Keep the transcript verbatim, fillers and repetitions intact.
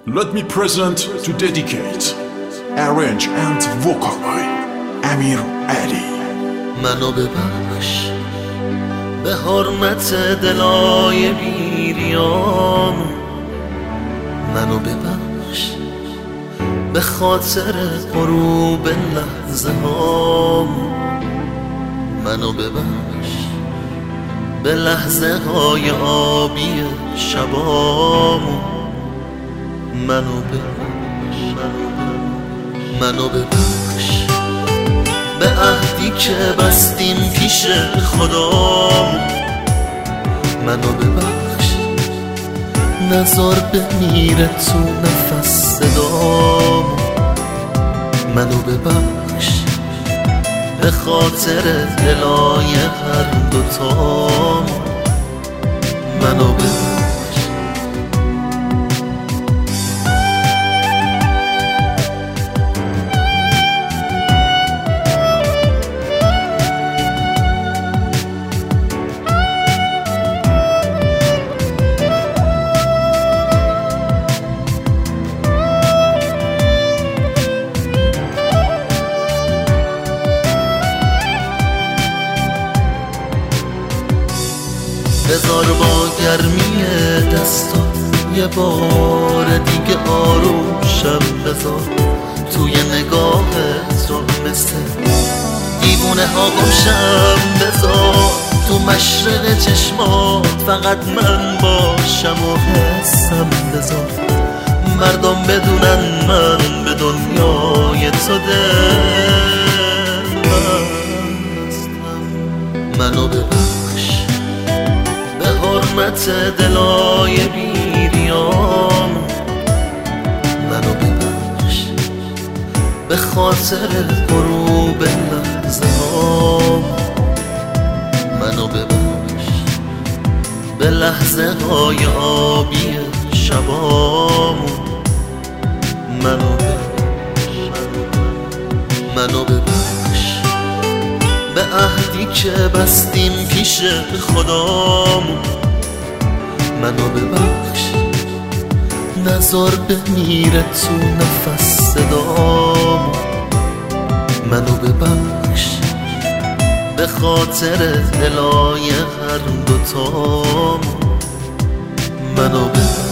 Let me present to dedicate, arrange and vocal by امیر علی. منو ببخش به حرمت دلای بیریام، منو ببخش به خاطر غروب لحظه هام، منو ببخش به لحظه های آبی شبام، منو ببخش منو ببخش به عهدی که بستیم پیش خدام، منو ببخش نزار بمیره تو نفس صدام، منو ببخش به خاطر دلای هر دوتام، منو ببخش. بذار با گرمی دستا یه بار دیگه آروشم، بذار توی نگاهت رو مثل دیوونه ها گمشم، بذار تو مشرق چشمات فقط من باشم و حسم، بذار مردم بدونن من به دنیای تو دل بستم، منو ببخش حرمت دلای بیریام، منو ببخش به خاطر غروب لحظه هام، منو ببخش به لحظه های آبی شبام، منو ببخش منو ببخش به عهدی که بستیم پیش خدام، منو ببخش نزار بمیره تو نفس صدام، منو ببخش به خاطر دلای هر دوتام، منو ببخش.